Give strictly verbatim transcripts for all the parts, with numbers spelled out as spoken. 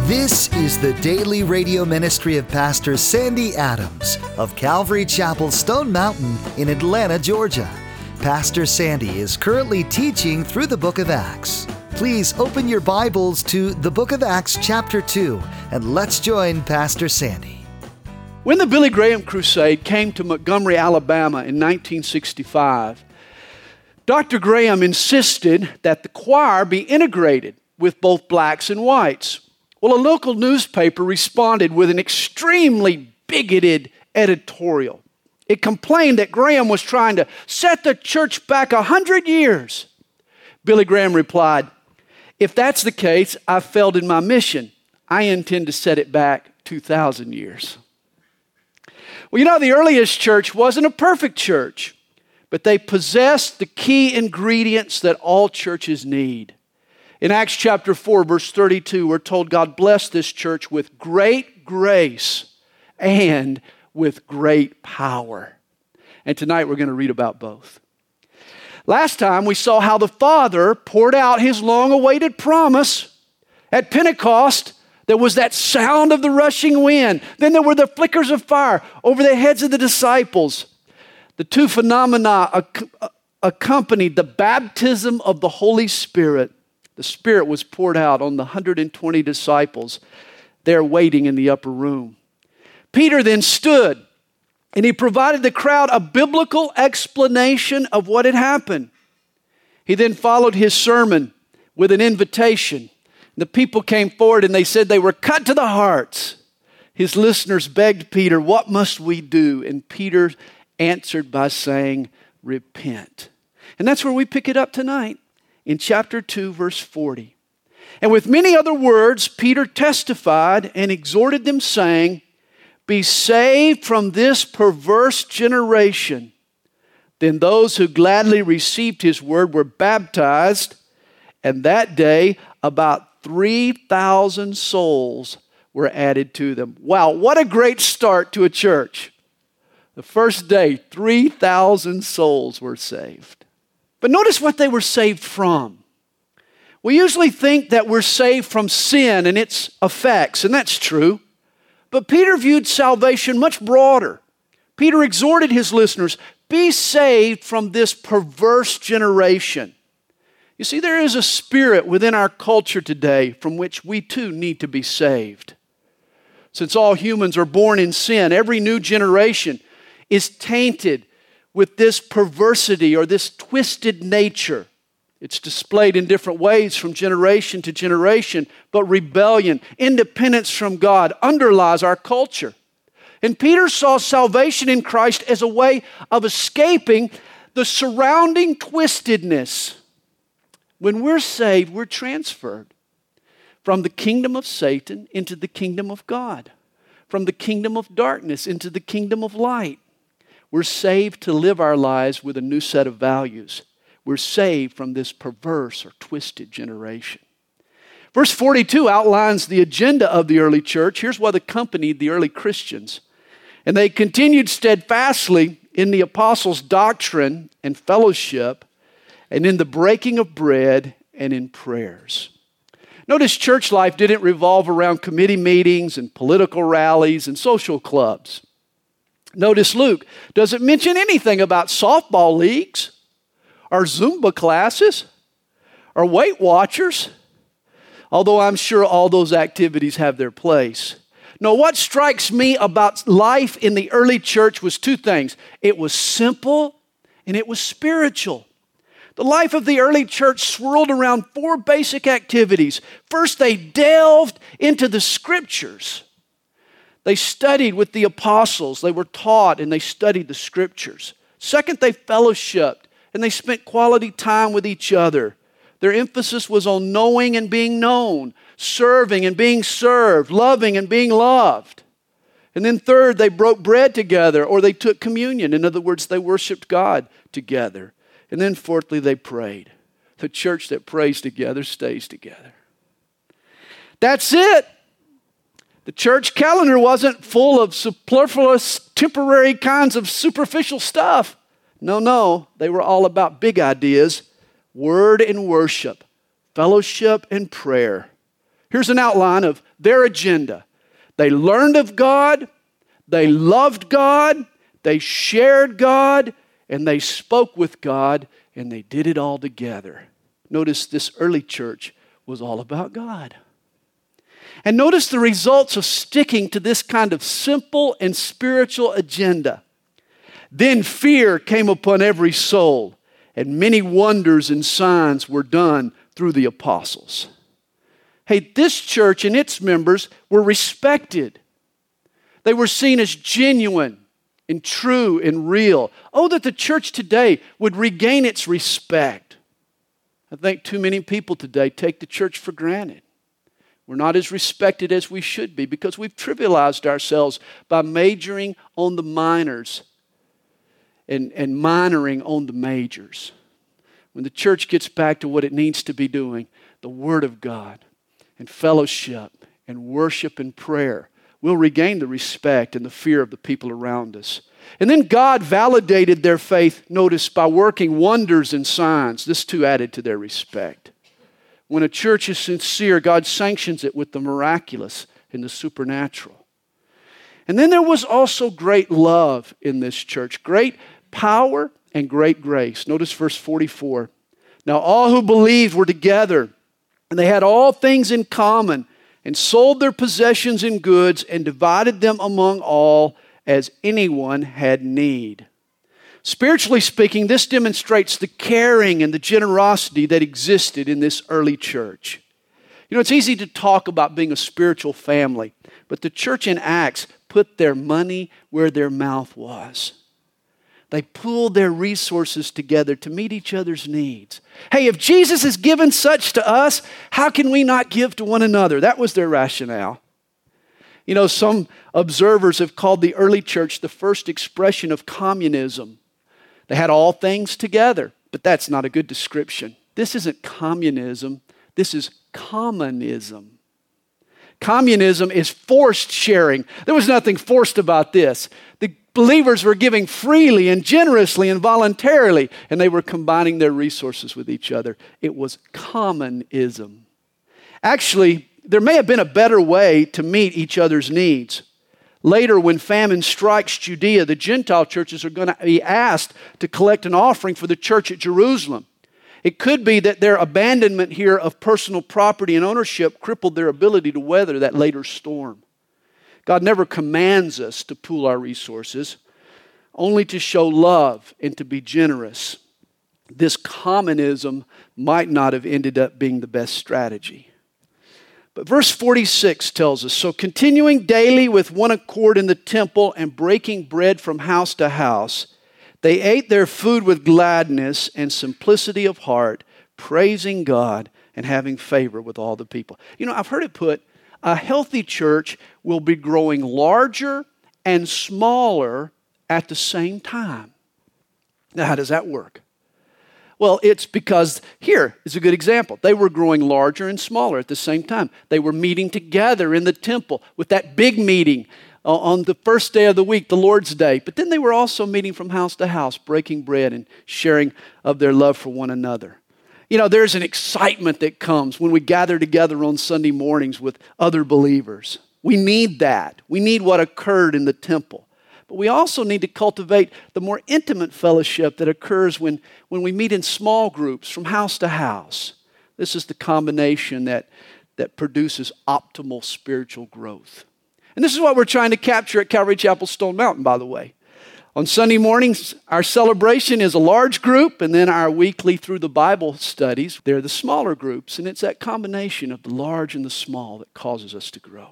This is the daily radio ministry of Pastor Sandy Adams of Calvary Chapel, Stone Mountain in Atlanta, Georgia. Pastor Sandy is currently teaching through the book of Acts. Please open your Bibles to the book of Acts chapter two, and let's join Pastor Sandy. When the Billy Graham Crusade came to Montgomery, Alabama in nineteen sixty-five, Doctor Graham insisted that the choir be integrated with both blacks and whites. Well, a local newspaper responded with an extremely bigoted editorial. It complained that Graham was trying to set the church back a hundred years. Billy Graham replied, "If that's the case, I've failed in my mission. I intend to set it back two thousand years." Well, you know, the earliest church wasn't a perfect church, but they possessed the key ingredients that all churches need. In Acts chapter four, verse thirty-two, we're told God blessed this church with great grace and with great power. And tonight we're going to read about both. Last time we saw how the Father poured out His long-awaited promise. At Pentecost, there was that sound of the rushing wind. Then there were the flickers of fire over the heads of the disciples. The two phenomena ac- accompanied the baptism of the Holy Spirit. The Spirit was poured out on the one hundred twenty disciples there waiting in the upper room. Peter then stood and he provided the crowd a biblical explanation of what had happened. He then followed his sermon with an invitation. The people came forward and they said they were cut to the heart. His listeners begged Peter, "What must we do?" And Peter answered by saying, "Repent." And that's where we pick it up tonight. In chapter two, verse forty. And with many other words, Peter testified and exhorted them, saying, "Be saved from this perverse generation." Then those who gladly received his word were baptized, and that day about three thousand souls were added to them. Wow, what a great start to a church. The first day, three thousand souls were saved. But notice what they were saved from. We usually think that we're saved from sin and its effects, and that's true. But Peter viewed salvation much broader. Peter exhorted his listeners, be saved from this perverse generation. You see, there is a spirit within our culture today from which we too need to be saved. Since all humans are born in sin, every new generation is tainted with this perversity or this twisted nature. It's displayed in different ways from generation to generation, but rebellion, independence from God underlies our culture. And Peter saw salvation in Christ as a way of escaping the surrounding twistedness. When we're saved, we're transferred from the kingdom of Satan into the kingdom of God, from the kingdom of darkness into the kingdom of light. We're saved to live our lives with a new set of values. We're saved from this perverse or twisted generation. Verse forty-two outlines the agenda of the early church. Here's what accompanied the early Christians. And they continued steadfastly in the apostles' doctrine and fellowship, and in the breaking of bread and in prayers. Notice church life didn't revolve around committee meetings and political rallies and social clubs. Notice Luke doesn't mention anything about softball leagues or Zumba classes or Weight Watchers, although I'm sure all those activities have their place. No, what strikes me about life in the early church was two things. It was simple and it was spiritual. The life of the early church swirled around four basic activities. First, they delved into the scriptures. They studied with the apostles. They were taught and they studied the scriptures. Second, they fellowshiped and they spent quality time with each other. Their emphasis was on knowing and being known, serving and being served, loving and being loved. And then third, they broke bread together, or they took communion. In other words, they worshiped God together. And then fourthly, they prayed. The church that prays together stays together. That's it. The church calendar wasn't full of superfluous, temporary kinds of superficial stuff. No, no, they were all about big ideas, word and worship, fellowship and prayer. Here's an outline of their agenda. They learned of God, they loved God, they shared God, and they spoke with God, and they did it all together. Notice this early church was all about God. And notice the results of sticking to this kind of simple and spiritual agenda. Then fear came upon every soul, and many wonders and signs were done through the apostles. Hey, this church and its members were respected. They were seen as genuine and true and real. Oh, that the church today would regain its respect. I think too many people today take the church for granted. We're not as respected as we should be because we've trivialized ourselves by majoring on the minors and, and minoring on the majors. When the church gets back to what it needs to be doing, the Word of God and fellowship and worship and prayer, we'll regain the respect and the fear of the people around us. And then God validated their faith, notice, by working wonders and signs. This too added to their respect. When a church is sincere, God sanctions it with the miraculous and the supernatural. And then there was also great love in this church, great power and great grace. Notice verse forty-four. Now all who believed were together, and they had all things in common, and sold their possessions and goods, and divided them among all as anyone had need. Spiritually speaking, this demonstrates the caring and the generosity that existed in this early church. You know, it's easy to talk about being a spiritual family, but the church in Acts put their money where their mouth was. They pooled their resources together to meet each other's needs. Hey, if Jesus has given such to us, how can we not give to one another? That was their rationale. You know, some observers have called the early church the first expression of communism. They had all things together, but that's not a good description. This isn't communism. This is commonism. Communism is forced sharing. There was nothing forced about this. The believers were giving freely and generously and voluntarily, and they were combining their resources with each other. It was commonism. Actually, there may have been a better way to meet each other's needs. Later, when famine strikes Judea, the Gentile churches are going to be asked to collect an offering for the church at Jerusalem. It could be that their abandonment here of personal property and ownership crippled their ability to weather that later storm. God never commands us to pool our resources, only to show love and to be generous. This commonism might not have ended up being the best strategy. But verse forty-six tells us, so continuing daily with one accord in the temple and breaking bread from house to house, they ate their food with gladness and simplicity of heart, praising God and having favor with all the people. You know, I've heard it put, a healthy church will be growing larger and smaller at the same time. Now, how does that work? Well, it's because here is a good example. They were growing larger and smaller at the same time. They were meeting together in the temple with that big meeting on the first day of the week, the Lord's Day. But then they were also meeting from house to house, breaking bread and sharing of their love for one another. You know, there's an excitement that comes when we gather together on Sunday mornings with other believers. We need that. We need what occurred in the temple. But we also need to cultivate the more intimate fellowship that occurs when, when we meet in small groups from house to house. This is the combination that, that produces optimal spiritual growth. And this is what we're trying to capture at Calvary Chapel Stone Mountain, by the way. On Sunday mornings, our celebration is a large group, and then our weekly Through the Bible studies, they're the smaller groups, and it's that combination of the large and the small that causes us to grow.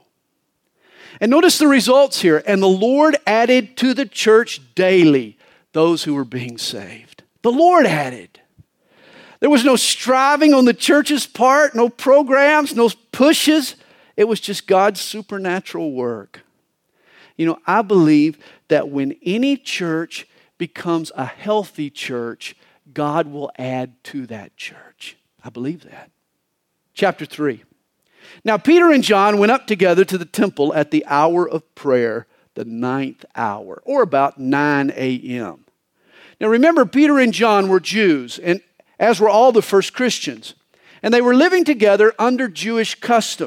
And notice the results here. And the Lord added to the church daily those who were being saved. The Lord added. There was no striving on the church's part, no programs, no pushes. It was just God's supernatural work. You know, I believe that when any church becomes a healthy church, God will add to that church. I believe that. Chapter three. Now, Peter and John went up together to the temple at the hour of prayer, the ninth hour, or about nine a.m. Now, remember, Peter and John were Jews, and as were all the first Christians. And they were living together under Jewish custom.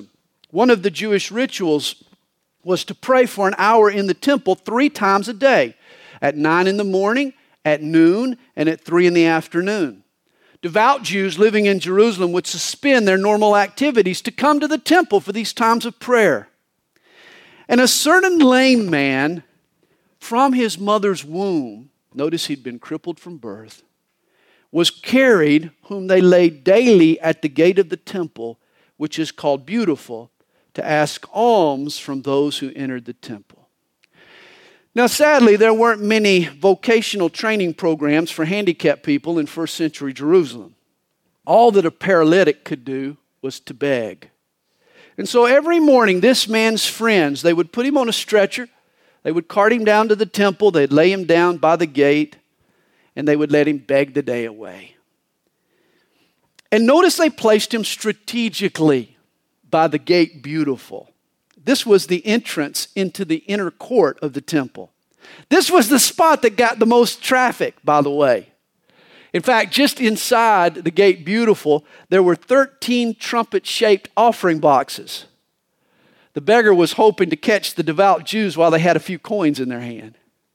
One of the Jewish rituals was to pray for an hour in the temple three times a day, at nine in the morning, at noon, and at three in the afternoon. Devout Jews living in Jerusalem would suspend their normal activities to come to the temple for these times of prayer. And a certain lame man from his mother's womb, notice he'd been crippled from birth, was carried, whom they laid daily at the gate of the temple, which is called Beautiful, to ask alms from those who entered the temple. Now, sadly, there weren't many vocational training programs for handicapped people in first century Jerusalem. All that a paralytic could do was to beg. And so every morning, this man's friends, they would put him on a stretcher, they would cart him down to the temple, they'd lay him down by the gate, and they would let him beg the day away. And notice they placed him strategically by the gate Beautiful. This was the entrance into the inner court of the temple. This was the spot that got the most traffic, by the way. In fact, just inside the gate Beautiful, there were thirteen trumpet-shaped offering boxes. The beggar was hoping to catch the devout Jews while they had a few coins in their hand.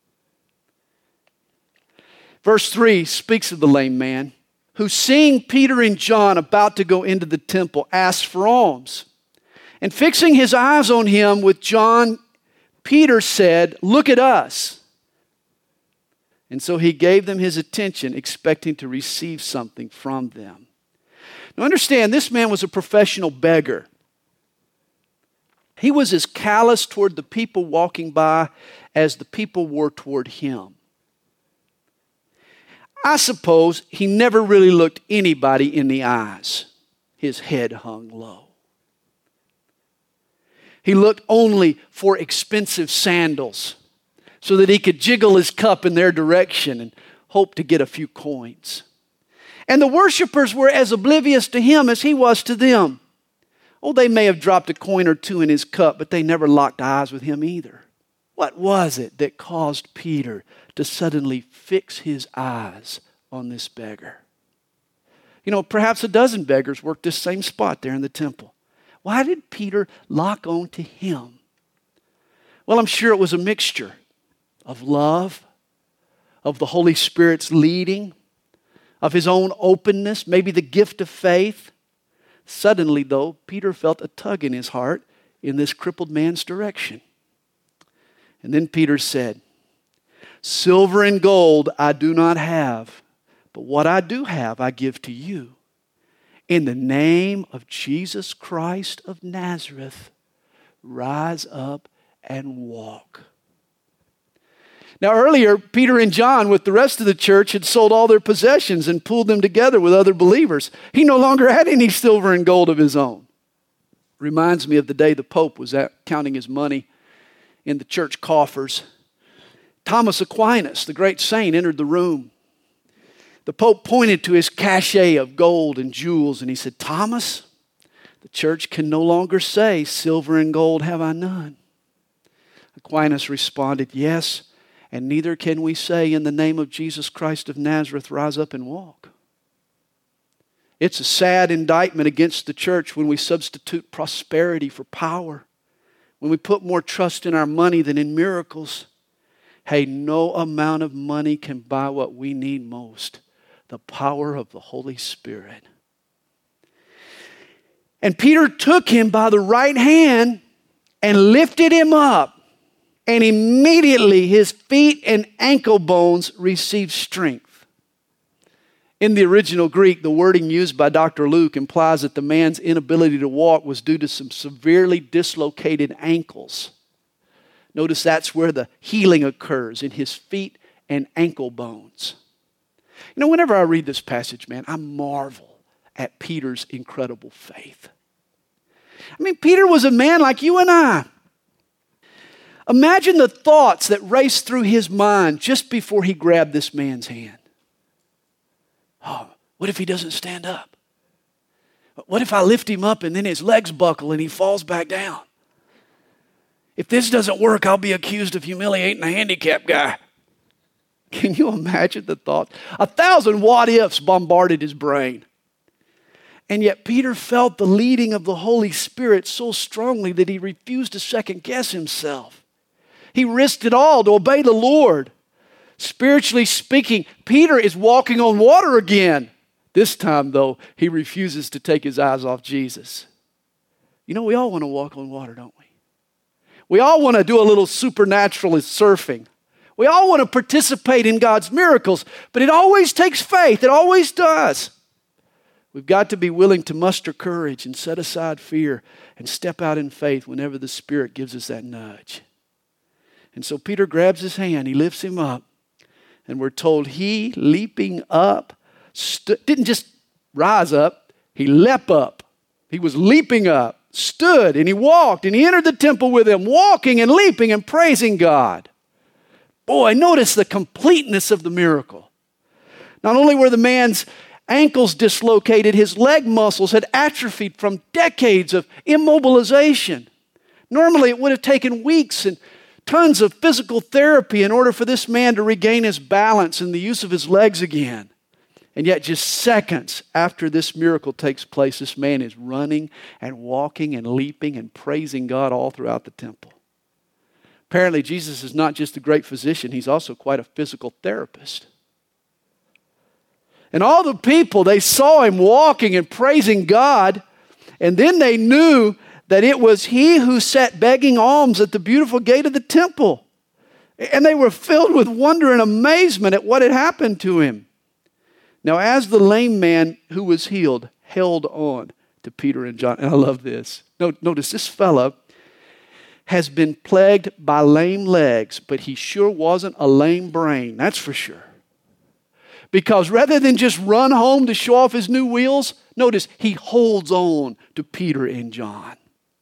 Verse three speaks of the lame man, who, seeing Peter and John about to go into the temple, asked for alms. And fixing his eyes on him with John, Peter said, "Look at us." And so he gave them his attention, expecting to receive something from them. Now understand, this man was a professional beggar. He was as callous toward the people walking by as the people were toward him. I suppose he never really looked anybody in the eyes. His head hung low. He looked only for expensive sandals so that he could jiggle his cup in their direction and hope to get a few coins. And the worshipers were as oblivious to him as he was to them. Oh, they may have dropped a coin or two in his cup, but they never locked eyes with him either. What was it that caused Peter to suddenly fix his eyes on this beggar? You know, perhaps a dozen beggars worked this same spot there in the temple. Why did Peter lock on to him? Well, I'm sure it was a mixture of love, of the Holy Spirit's leading, of his own openness, maybe the gift of faith. Suddenly, though, Peter felt a tug in his heart in this crippled man's direction. And then Peter said, "Silver and gold I do not have, but what I do have I give to you. In the name of Jesus Christ of Nazareth, rise up and walk." Now earlier, Peter and John with the rest of the church had sold all their possessions and pooled them together with other believers. He no longer had any silver and gold of his own. Reminds me of the day the Pope was out counting his money in the church coffers. Thomas Aquinas, the great saint, entered the room. The Pope pointed to his cachet of gold and jewels and he said, "Thomas, the church can no longer say, 'Silver and gold have I none.'" Aquinas responded, "Yes, and neither can we say, 'In the name of Jesus Christ of Nazareth, rise up and walk.'" It's a sad indictment against the church when we substitute prosperity for power, when we put more trust in our money than in miracles. Hey, no amount of money can buy what we need most, the power of the Holy Spirit. And Peter took him by the right hand and lifted him up. And immediately his feet and ankle bones received strength. In the original Greek, the wording used by Doctor Luke implies that the man's inability to walk was due to some severely dislocated ankles. Notice that's where the healing occurs, in his feet and ankle bones. You know, whenever I read this passage, man, I marvel at Peter's incredible faith. I mean, Peter was a man like you and I. Imagine the thoughts that raced through his mind just before he grabbed this man's hand. Oh, what if he doesn't stand up? What if I lift him up and then his legs buckle and he falls back down? If this doesn't work, I'll be accused of humiliating a handicapped guy. Can you imagine the thought? A thousand what ifs bombarded his brain. And yet Peter felt the leading of the Holy Spirit so strongly that he refused to second guess himself. He risked it all to obey the Lord. Spiritually speaking, Peter is walking on water again. This time, though, he refuses to take his eyes off Jesus. You know, we all want to walk on water, don't we? We all want to do a little supernaturalist surfing. We all want to participate in God's miracles, but it always takes faith. It always does. We've got to be willing to muster courage and set aside fear and step out in faith whenever the Spirit gives us that nudge. And so Peter grabs his hand, he lifts him up, and we're told he, leaping up, st- didn't just rise up, he leapt up. He was leaping up, stood, and he walked, and he entered the temple with them, walking and leaping and praising God. Boy, notice the completeness of the miracle. Not only were the man's ankles dislocated, his leg muscles had atrophied from decades of immobilization. Normally, it would have taken weeks and tons of physical therapy in order for this man to regain his balance and the use of his legs again. And yet, just seconds after this miracle takes place, this man is running and walking and leaping and praising God all throughout the temple. Apparently, Jesus is not just a great physician, he's also quite a physical therapist. And all the people, they saw him walking and praising God, and then they knew that it was he who sat begging alms at the beautiful gate of the temple. And they were filled with wonder and amazement at what had happened to him. Now, as the lame man who was healed held on to Peter and John, and I love this. Notice this fella has been plagued by lame legs, but he sure wasn't a lame brain, that's for sure. Because rather than just run home to show off his new wheels, notice he holds on to Peter and John.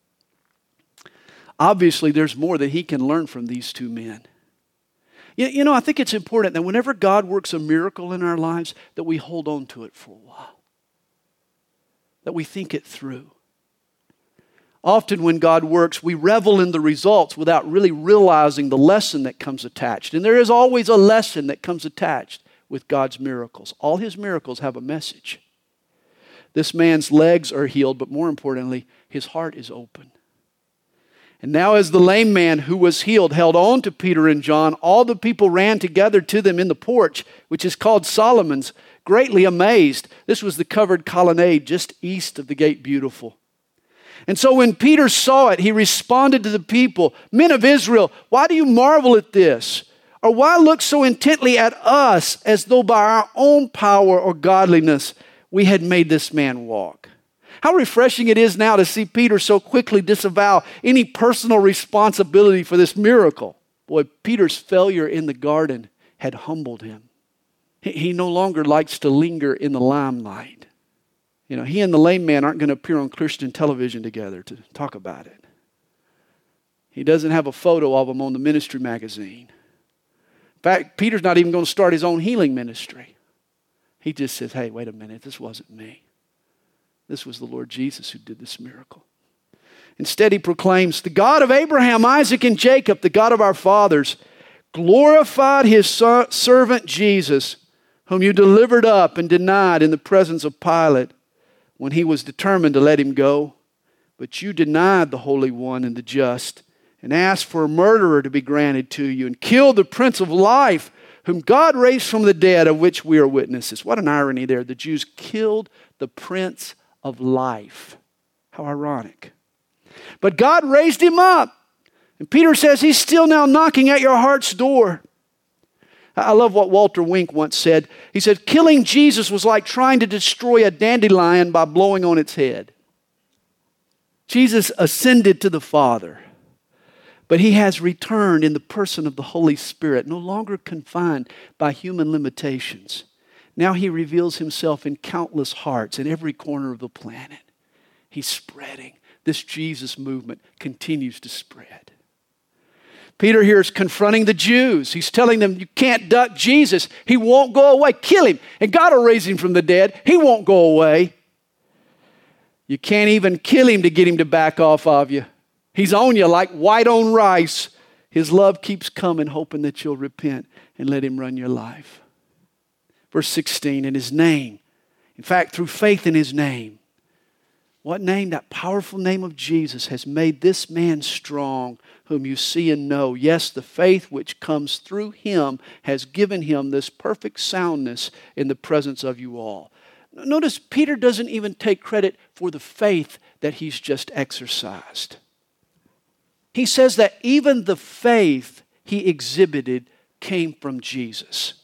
Obviously, there's more that he can learn from these two men. You, you know, I think it's important that whenever God works a miracle in our lives, that we hold on to it for a while. That we think it through. Often when God works, we revel in the results without really realizing the lesson that comes attached. And there is always a lesson that comes attached with God's miracles. All His miracles have a message. This man's legs are healed, but more importantly, his heart is open. And now as the lame man who was healed held on to Peter and John, all the people ran together to them in the porch, which is called Solomon's, greatly amazed. This was the covered colonnade just east of the Gate Beautiful. And so when Peter saw it, he responded to the people, "Men of Israel, why do you marvel at this? Or why look so intently at us as though by our own power or godliness we had made this man walk?" How refreshing it is now to see Peter so quickly disavow any personal responsibility for this miracle. Boy, Peter's failure in the garden had humbled him. He, he no longer likes to linger in the limelight. You know, he and the lame man aren't going to appear on Christian television together to talk about it. He doesn't have a photo of him on the ministry magazine. In fact, Peter's not even going to start his own healing ministry. He just says, hey, wait a minute, this wasn't me. This was the Lord Jesus who did this miracle. Instead, he proclaims, the God of Abraham, Isaac, and Jacob, the God of our fathers, glorified his son, servant Jesus, whom you delivered up and denied in the presence of Pilate when he was determined to let him go. But you denied the Holy One and the just, and asked for a murderer to be granted to you, and killed the Prince of Life, whom God raised from the dead, of which we are witnesses. What an irony there. The Jews killed the Prince of Life. How ironic. But God raised him up. And Peter says he's still now knocking at your heart's door. I love what Walter Wink once said. He said, killing Jesus was like trying to destroy a dandelion by blowing on its head. Jesus ascended to the Father, but he has returned in the person of the Holy Spirit, no longer confined by human limitations. Now he reveals himself in countless hearts in every corner of the planet. He's spreading. This Jesus movement continues to spread. Peter here is confronting the Jews. He's telling them, you can't duck Jesus. He won't go away. Kill him. And God will raise him from the dead. He won't go away. You can't even kill him to get him to back off of you. He's on you like white on rice. His love keeps coming, hoping that you'll repent and let him run your life. Verse sixteen, in his name, in fact, through faith in his name, What name? That powerful name of Jesus has made this man strong, whom you see and know. Yes, the faith which comes through him has given him this perfect soundness in the presence of you all. Notice Peter doesn't even take credit for the faith that he's just exercised. He says that even the faith he exhibited came from Jesus.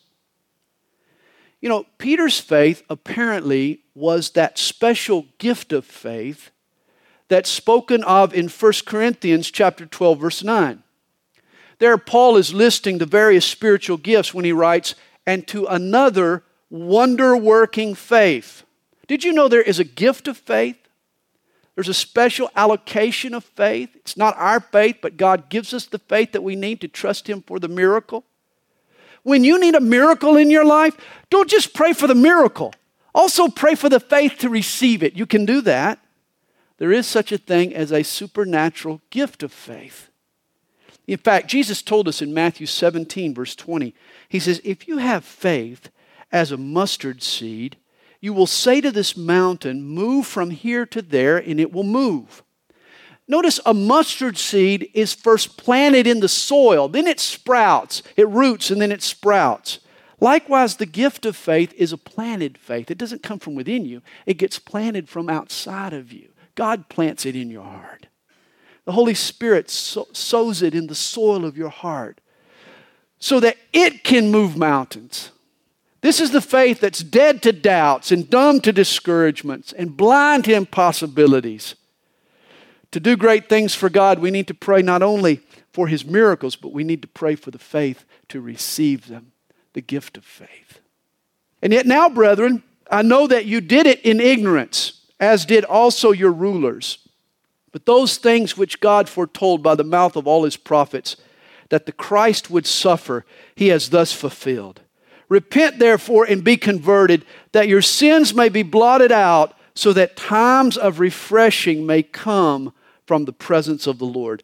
You know, Peter's faith apparently was that special gift of faith that's spoken of in First Corinthians chapter twelve, verse nine. There Paul is listing the various spiritual gifts when he writes, and to another wonder-working faith. Did you know there is a gift of faith? There's a special allocation of faith. It's not our faith, but God gives us the faith that we need to trust Him for the miracle. When you need a miracle in your life, don't just pray for the miracle. Also pray for the faith to receive it. You can do that. There is such a thing as a supernatural gift of faith. In fact, Jesus told us in Matthew seventeen, verse twenty, He says, if you have faith as a mustard seed, you will say to this mountain, move from here to there, and it will move. Notice a mustard seed is first planted in the soil, then it sprouts, it roots, and then it sprouts. Likewise, the gift of faith is a planted faith. It doesn't come from within you. It gets planted from outside of you. God plants it in your heart. The Holy Spirit so- sows it in the soil of your heart so that it can move mountains. This is the faith that's dead to doubts and dumb to discouragements and blind to impossibilities. To do great things for God, we need to pray not only for His miracles, but we need to pray for the faith to receive them, the gift of faith. And yet now, brethren, I know that you did it in ignorance, as did also your rulers. But those things which God foretold by the mouth of all His prophets, that the Christ would suffer, He has thus fulfilled. Repent therefore and be converted, that your sins may be blotted out, so that times of refreshing may come from the presence of the Lord.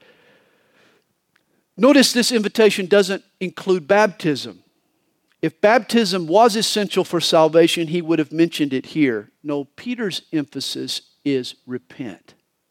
Notice this invitation doesn't include baptism. If baptism was essential for salvation, he would have mentioned it here. No, Peter's emphasis is repent.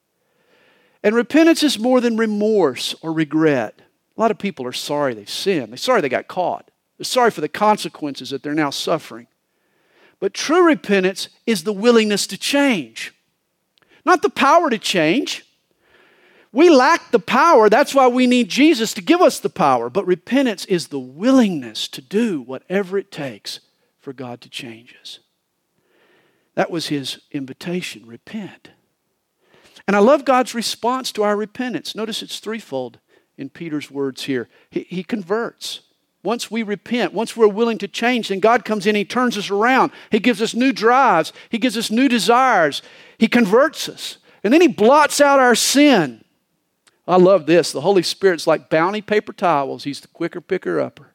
And repentance is more than remorse or regret. A lot of people are sorry they've sinned. They're sorry they got caught. They're sorry for the consequences that they're now suffering. But true repentance is the willingness to change, not the power to change. We lack the power. That's why we need Jesus to give us the power. But repentance is the willingness to do whatever it takes for God to change us. That was his invitation, repent. And I love God's response to our repentance. Notice it's threefold in Peter's words here. He, he converts. Once we repent, once we're willing to change, then God comes in, He turns us around. He gives us new drives. He gives us new desires. He converts us. And then He blots out our sin. I love this. The Holy Spirit's like bounty paper towels. He's the quicker picker-upper.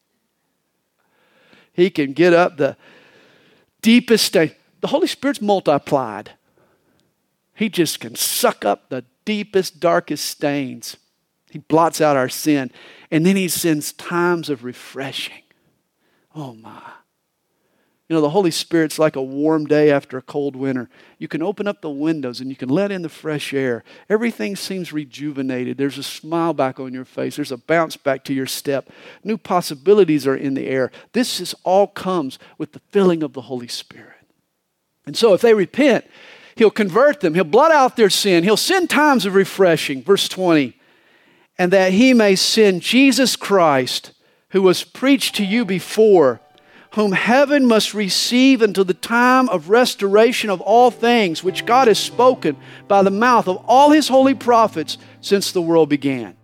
He can get up the deepest stain. The Holy Spirit's multiplied. He just can suck up the deepest, darkest stains. He blots out our sin. And then He sends times of refreshing. Oh my. You know, the Holy Spirit's like a warm day after a cold winter. You can open up the windows and you can let in the fresh air. Everything seems rejuvenated. There's a smile back on your face. There's a bounce back to your step. New possibilities are in the air. This is all comes with the filling of the Holy Spirit. And so if they repent, He'll convert them. He'll blot out their sin. He'll send times of refreshing. Verse twenty. And that He may send Jesus Christ, who was preached to you before, whom heaven must receive until the time of restoration of all things, which God has spoken by the mouth of all His holy prophets since the world began.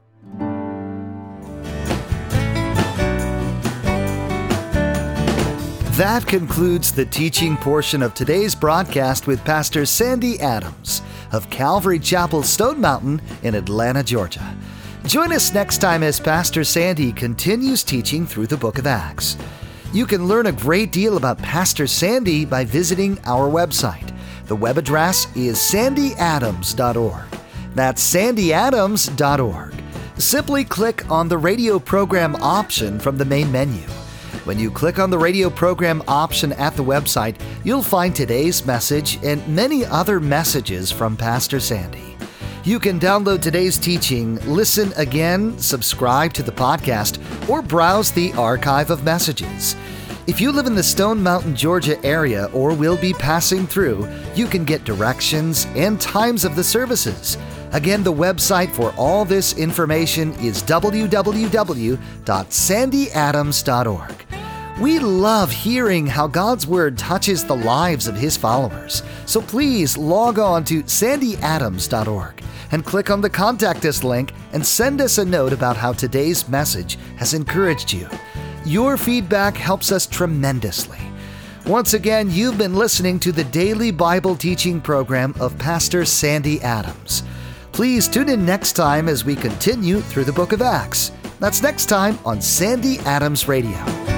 That concludes the teaching portion of today's broadcast with Pastor Sandy Adams of Calvary Chapel, Stone Mountain in Atlanta, Georgia. Join us next time as Pastor Sandy continues teaching through the book of Acts. You can learn a great deal about Pastor Sandy by visiting our website. The web address is sandy adams dot org. That's sandy adams dot org. Simply click on the radio program option from the main menu. When you click on the radio program option at the website, you'll find today's message and many other messages from Pastor Sandy. You can download today's teaching, listen again, subscribe to the podcast, or browse the archive of messages. If you live in the Stone Mountain, Georgia area or will be passing through, you can get directions and times of the services. Again, the website for all this information is w w w dot sandy adams dot org. We love hearing how God's Word touches the lives of His followers. So please log on to sandy adams dot org and click on the Contact Us link and send us a note about how today's message has encouraged you. Your feedback helps us tremendously. Once again, you've been listening to the daily Bible teaching program of Pastor Sandy Adams. Please tune in next time as we continue through the book of Acts. That's next time on Sandy Adams Radio.